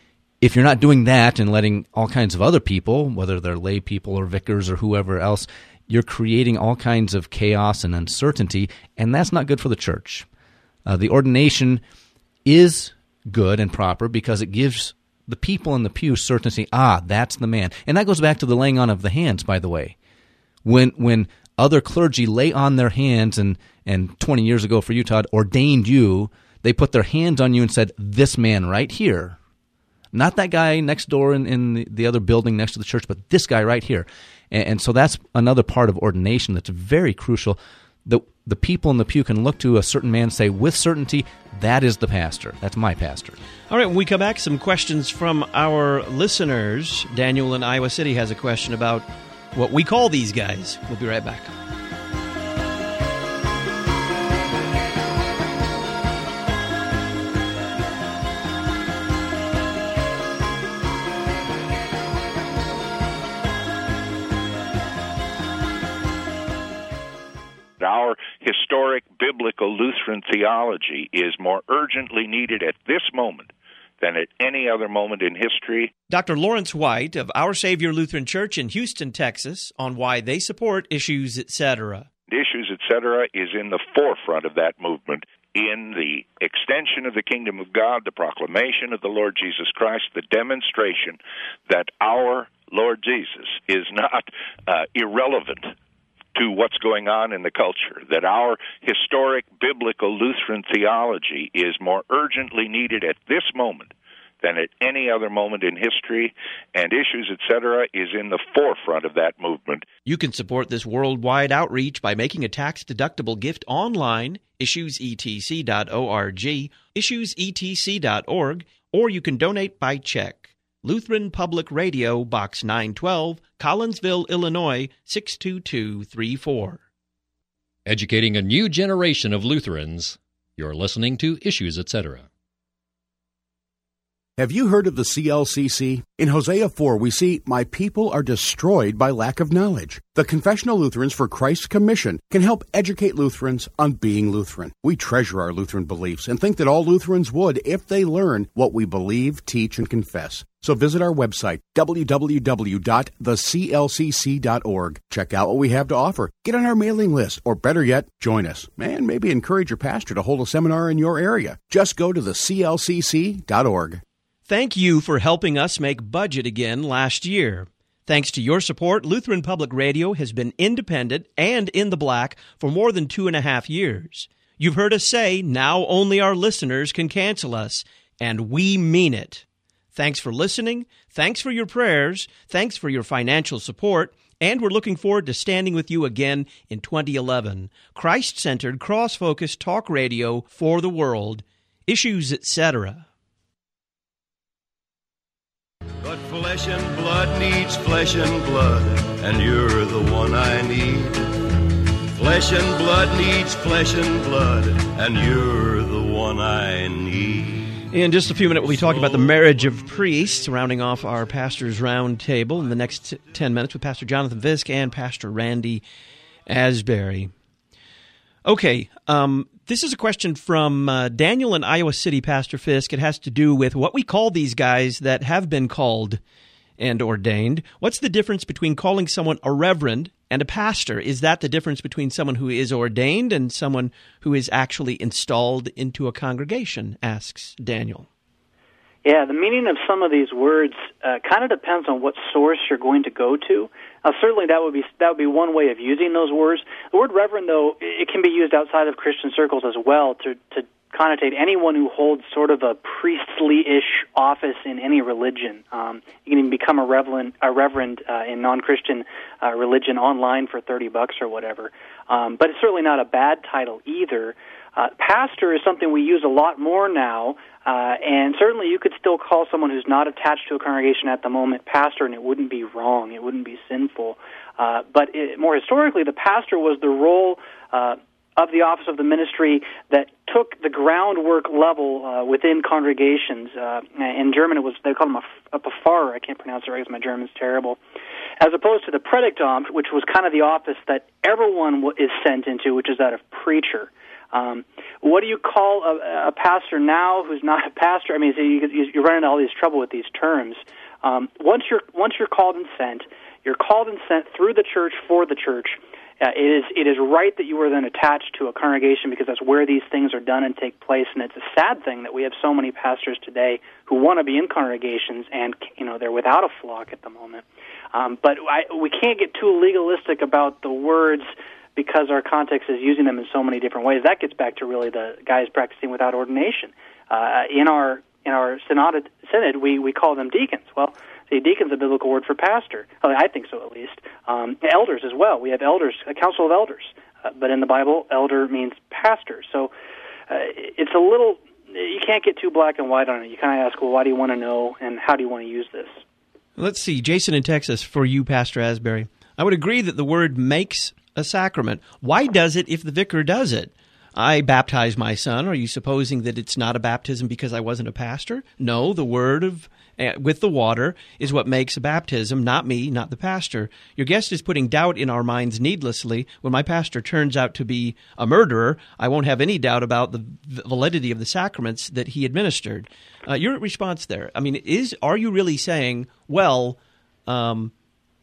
If you're not doing that and letting all kinds of other people, whether they're lay people or vicars or whoever else, you're creating all kinds of chaos and uncertainty, and that's not good for the church. Uh, the ordination is good and proper because it gives the people in the pew certainty, ah, that's the man. And that goes back to the laying on of the hands, by the way. When when other clergy lay on their hands, and, and twenty years ago for you, Todd, ordained you, they put their hands on you and said, this man right here, not that guy next door in, in the, the other building next to the church, but this guy right here. And, and so that's another part of ordination that's very crucial. The, the people in the pew can look to a certain man and say, with certainty, that is the pastor. That's my pastor. All right, when we come back, some questions from our listeners. Daniel in Iowa City has a question about what we call these guys. We'll be right back. Our historic biblical Lutheran theology is more urgently needed at this moment than at any other moment in history. Doctor Lawrence White of Our Savior Lutheran Church in Houston, Texas, on why they support Issues, et cetera. Issues, et cetera, is in the forefront of that movement in the extension of the kingdom of God, the proclamation of the Lord Jesus Christ, the demonstration that our Lord Jesus is not uh, irrelevant to what's going on in the culture, that our historic biblical Lutheran theology is more urgently needed at this moment than at any other moment in history, and Issues, et cetera, is in the forefront of that movement. You can support this worldwide outreach by making a tax-deductible gift online, issues e t c dot org, issues e t c dot org, or you can donate by check. Lutheran Public Radio, Box nine twelve, Collinsville, Illinois, six two two three four. Educating a new generation of Lutherans. You're listening to Issues, et cetera. Have you heard of the C L C C? In Hosea four, we see, "My people are destroyed by lack of knowledge." The Confessional Lutherans for Christ's Commission can help educate Lutherans on being Lutheran. We treasure our Lutheran beliefs and think that all Lutherans would if they learn what we believe, teach, and confess. So visit our website, w w w dot the c l c c dot org. Check out what we have to offer. Get on our mailing list, or better yet, join us. And maybe encourage your pastor to hold a seminar in your area. Just go to the c l c c dot org. Thank you for helping us make budget again last year. Thanks to your support, Lutheran Public Radio has been independent and in the black for more than two and a half years. You've heard us say now only our listeners can cancel us, and we mean it. Thanks for listening. Thanks for your prayers. Thanks for your financial support. And we're looking forward to standing with you again in twenty eleven. Christ-centered, cross-focused talk radio for the world. Issues, et cetera. But flesh and blood needs flesh and blood, and you're the one I need. Flesh and blood needs flesh and blood, and you're the one I need. In just a few minutes, we'll be talking about the marriage of priests, rounding off our Pastor's Round Table in the next ten minutes with Pastor Jonathan Visk and Pastor Randy Asbury. Okay, um, this is a question from uh, Daniel in Iowa City, Pastor Fisk. It has to do with what we call these guys that have been called and ordained. What's the difference between calling someone a reverend and a pastor? Is that the difference between someone who is ordained and someone who is actually installed into a congregation, asks Daniel. Yeah, the meaning of some of these words uh, kind of depends on what source you're going to go to. Uh, certainly, that would be that would be one way of using those words. The word reverend, though, it can be used outside of Christian circles as well to to connotate anyone who holds sort of a priestly-ish office in any religion. Um, you can even become a reverend, a reverend uh, in non-Christian uh, religion online for thirty bucks or whatever. Um, but it's certainly not a bad title either. Uh, pastor is something we use a lot more now, uh, and certainly you could still call someone who's not attached to a congregation at the moment pastor, and it wouldn't be wrong, it wouldn't be sinful. Uh, but it, more historically, the pastor was the role uh, of the office of the ministry that took the groundwork level uh, within congregations. Uh, in German, it was they called him a, a Pfarrer. I can't pronounce it right because my German's terrible. As opposed to the Predigtamt, which was kind of the office that everyone is sent into, which is that of preacher. Um, what do you call a, a pastor now who's not a pastor? I mean, so you, you run into all these trouble with these terms. Um, once you're once you're called and sent, You're called and sent through the church for the church. Uh, it is it is right that you are then attached to a congregation because that's where these things are done and take place. And it's a sad thing that we have so many pastors today who want to be in congregations and, you know, they're without a flock at the moment. Um, but I, we can't get too legalistic about the words because our context is using them in so many different ways. That gets back to really the guys practicing without ordination. Uh, in our in our synod, synod we, we call them deacons. Well, see, deacon's a biblical word for pastor. I think so, at least. Um, elders as well. We have elders, a council of elders. Uh, but in the Bible, elder means pastor. So uh, it's a little, you can't get too black and white on it. You kind of ask, well, why do you want to know, and how do you want to use this? Let's see. Jason in Texas, for you, Pastor Asbury. I would agree that the word makes a sacrament. Why does it if the vicar does it? I baptize my son. Are you supposing that it's not a baptism because I wasn't a pastor? No, the word of uh, with the water is what makes a baptism, not me, not the pastor. Your guest is putting doubt in our minds needlessly. When my pastor turns out to be a murderer, I won't have any doubt about the validity of the sacraments that he administered. Uh, your response there, I mean, is are you really saying, well, um,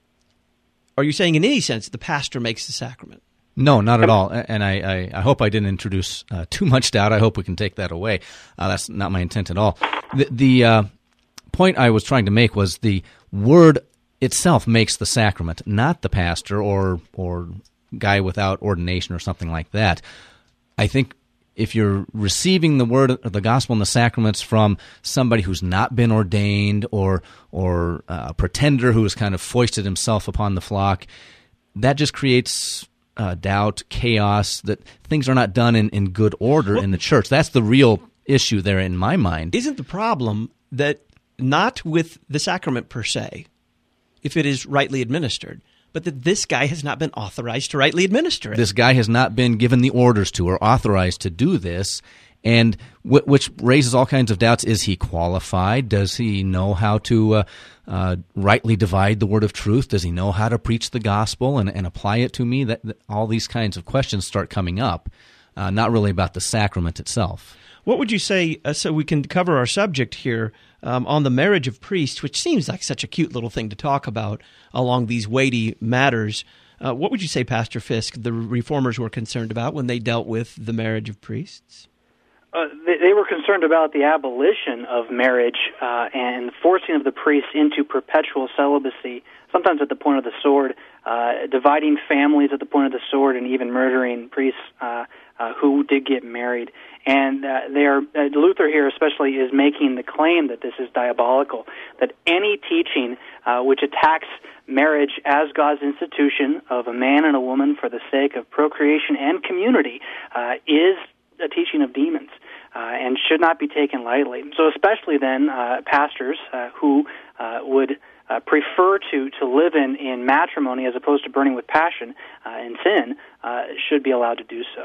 are you saying in any sense that the pastor makes the sacrament? No, not at all. And I, I, I hope I didn't introduce uh, too much doubt. I hope we can take that away. Uh, that's not my intent at all. The, the uh, point I was trying to make was the word itself makes the sacrament, not the pastor or or guy without ordination or something like that. I think if you're receiving the word of the gospel and the sacraments from somebody who's not been ordained or or a pretender who has kind of foisted himself upon the flock, that just creates Uh, doubt, chaos, that things are not done in, in good order well, in the church. That's the real issue there in my mind. Isn't the problem that not with the sacrament per se, if it is rightly administered, but that this guy has not been authorized to rightly administer it? This guy has not been given the orders to or authorized to do this, and w- which raises all kinds of doubts. Is he qualified? Does he know how to uh, uh, rightly divide the word of truth? Does he know how to preach the gospel and, and apply it to me? That, that all these kinds of questions start coming up, uh, not really about the sacrament itself. What would you say, uh, so we can cover our subject here, um, on the marriage of priests, which seems like such a cute little thing to talk about along these weighty matters. Uh, what would you say, Pastor Fisk, the reformers were concerned about when they dealt with the marriage of priests? Uh, they, they were concerned about the abolition of marriage uh, and forcing of the priests into perpetual celibacy, sometimes at the point of the sword, uh, dividing families at the point of the sword, and even murdering priests uh, uh, who did get married. And uh, they are, uh, Luther here especially is making the claim that this is diabolical, that any teaching uh, which attacks marriage as God's institution of a man and a woman for the sake of procreation and community uh, is a teaching of demons uh, and should not be taken lightly. So especially then uh, pastors uh, who uh, would uh, prefer to, to live in, in matrimony as opposed to burning with passion uh, and sin uh, should be allowed to do so.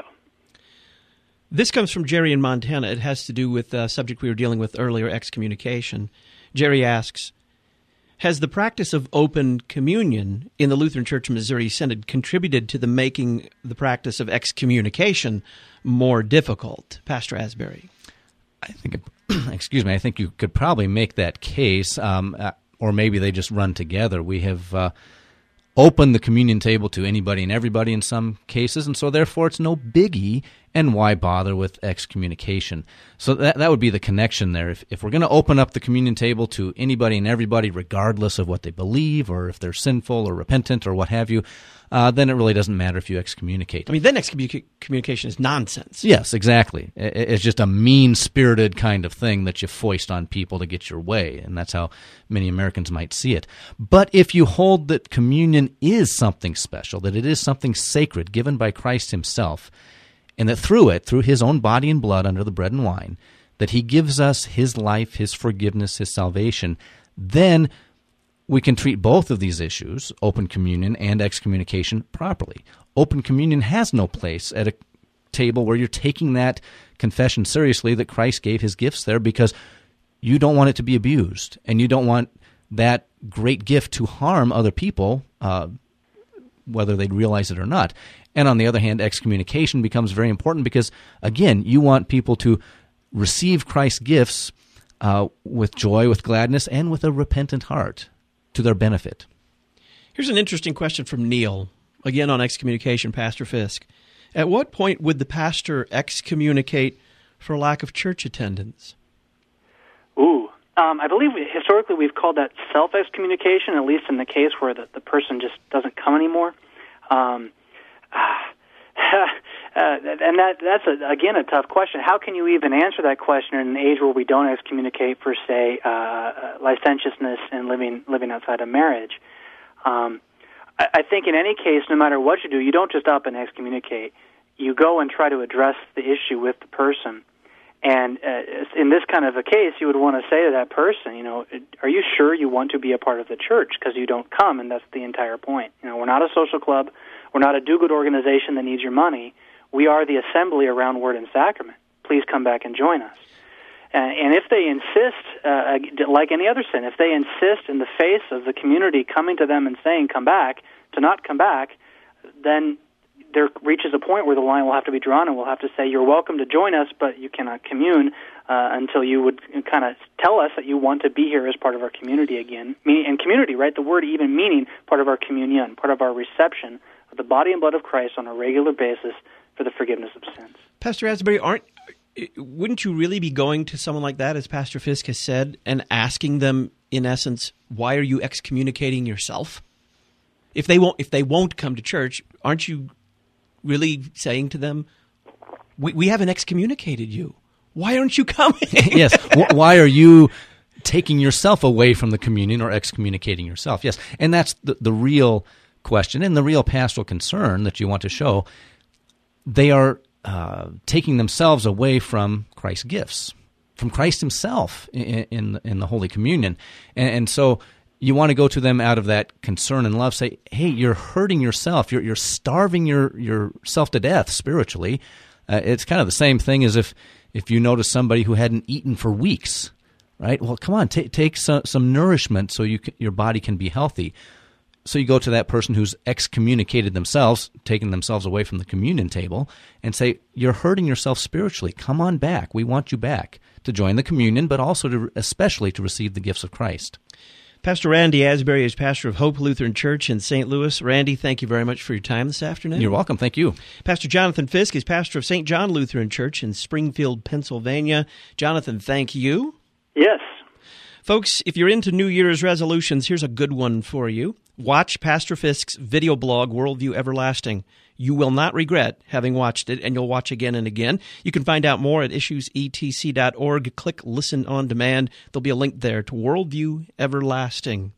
This comes from Jerry in Montana. It has to do with the subject we were dealing with earlier, excommunication. Jerry asks, has the practice of open communion in the Lutheran Church of Missouri Synod contributed to the making the practice of excommunication more difficult? Pastor Asbury. I think, excuse me, I think you could probably make that case, um, uh, or maybe they just run together. We have uh, opened the communion table to anybody and everybody in some cases, and so therefore it's no biggie, and why bother with excommunication? So that that would be the connection there. If, if we're going to open up the communion table to anybody and everybody, regardless of what they believe or if they're sinful or repentant or what have you, uh, then it really doesn't matter if you excommunicate. I mean, then excommunication is nonsense. Yes, exactly. It's just a mean-spirited kind of thing that you foist on people to get your way, and that's how many Americans might see it. But if you hold that communion is something special, that it is something sacred given by Christ himself, and that through it, through his own body and blood under the bread and wine, that he gives us his life, his forgiveness, his salvation, then we can treat both of these issues, open communion and excommunication, properly. Open communion has no place at a table where you're taking that confession seriously that Christ gave his gifts there, because you don't want it to be abused, and you don't want that great gift to harm other people, uh, whether they realize it or not. And on the other hand, excommunication becomes very important because, again, you want people to receive Christ's gifts uh, with joy, with gladness, and with a repentant heart to their benefit. Here's an interesting question from Neil, again on excommunication, Pastor Fisk. At what point would the pastor excommunicate for lack of church attendance? Ooh. Um, I believe we, historically we've called that self-excommunication, at least in the case where the, the person just doesn't come anymore. Um, uh, and that that's, a, again, a tough question. How can you even answer that question in an age where we don't excommunicate for, say, uh, licentiousness and living living outside of marriage? Um, I, I think in any case, no matter what you do, you don't just up and excommunicate. You go and try to address the issue with the person. And uh, in this kind of a case, you would want to say to that person, you know, are you sure you want to be a part of the church? Because you don't come, and that's the entire point. You know, we're not a social club. We're not a do-good organization that needs your money. We are the assembly around Word and Sacrament. Please come back and join us. Uh, and if they insist, uh, like any other sin, if they insist in the face of the community coming to them and saying, come back, to not come back, then there reaches a point where the line will have to be drawn, and we'll have to say, you're welcome to join us, but you cannot commune uh, until you would kind of tell us that you want to be here as part of our community again. And community, right, the word even meaning part of our communion, part of our reception of the body and blood of Christ on a regular basis for the forgiveness of sins. Pastor Asbury, aren't wouldn't you really be going to someone like that, as Pastor Fisk has said, and asking them, in essence, why are you excommunicating yourself? If they won't, if they won't come to church, aren't you really saying to them, we, we haven't excommunicated you. Why aren't you coming? Yes. Why are you taking yourself away from the communion or excommunicating yourself? Yes. And that's the, the real question and the real pastoral concern that you want to show. They are uh, taking themselves away from Christ's gifts, from Christ himself in, in, in the Holy Communion. And, and so you want to go to them out of that concern and love, say, hey, you're hurting yourself. You're you're starving your, yourself to death spiritually. Uh, it's kind of the same thing as if, if you notice somebody who hadn't eaten for weeks, right? Well, come on, t- take some, some nourishment so you can, your body can be healthy. So you go to that person who's excommunicated themselves, taken themselves away from the communion table, and say, you're hurting yourself spiritually. Come on back. We want you back to join the communion, but also to, especially to receive the gifts of Christ. Pastor Randy Asbury is pastor of Hope Lutheran Church in Saint Louis. Randy, thank you very much for your time this afternoon. You're welcome. Thank you. Pastor Jonathan Fisk is pastor of Saint John Lutheran Church in Springfield, Pennsylvania. Jonathan, thank you. Yes. Folks, if you're into New Year's resolutions, here's a good one for you. Watch Pastor Fisk's video blog, Worldview Everlasting. You will not regret having watched it, and you'll watch again and again. You can find out more at issues e t c dot org. Click Listen on Demand. There'll be a link there to Worldview Everlasting.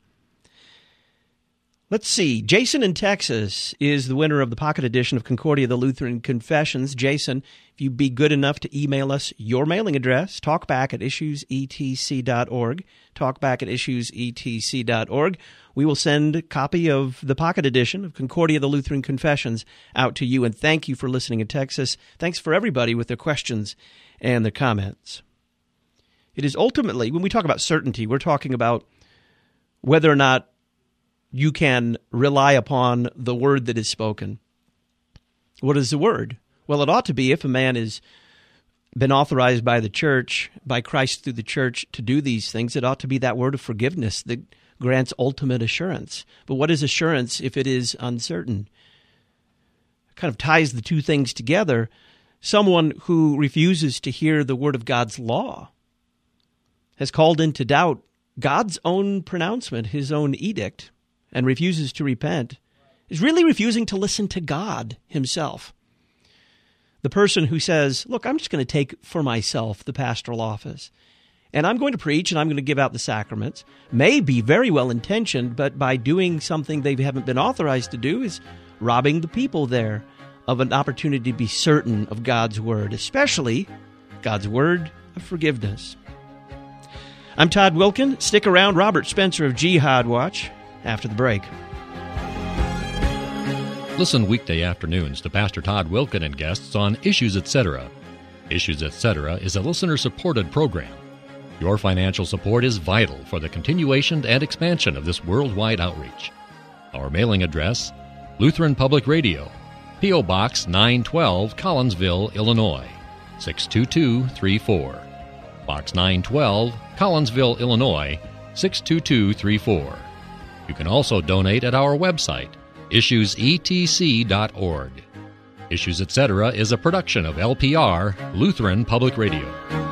Let's see. Jason in Texas is the winner of the pocket edition of Concordia the Lutheran Confessions. Jason, if you'd be good enough to email us your mailing address, talkback at issues e t c dot org, talkback at issues e t c dot org. We will send a copy of the pocket edition of Concordia the Lutheran Confessions out to you, and thank you for listening in Texas. Thanks for everybody with their questions and their comments. It is ultimately, when we talk about certainty, we're talking about whether or not you can rely upon the word that is spoken. What is the word? Well, it ought to be, if a man has been authorized by the church, by Christ through the church, to do these things, it ought to be that word of forgiveness that grants ultimate assurance. But what is assurance if it is uncertain? It kind of ties the two things together. Someone who refuses to hear the word of God's law has called into doubt God's own pronouncement, his own edict, and refuses to repent, is really refusing to listen to God himself. The person who says, look, I'm just going to take for myself the pastoral office, and I'm going to preach and I'm going to give out the sacraments, may be very well intentioned, but by doing something they haven't been authorized to do is robbing the people there of an opportunity to be certain of God's word, especially God's word of forgiveness. I'm Todd Wilkin. Stick around. Robert Spencer of Jihad Watch after the break. Listen weekday afternoons to Pastor Todd Wilkin and guests on Issues Etc. Issues Etc. is a listener-supported program. Your financial support is vital for the continuation and expansion of this worldwide outreach. Our mailing address, Lutheran Public Radio, P O. Box nine twelve, Collinsville, Illinois, six two two three four. Box nine twelve, Collinsville, Illinois, six two two three four. You can also donate at our website, issues e t c dot org. Issues Etc. is a production of L P R, Lutheran Public Radio.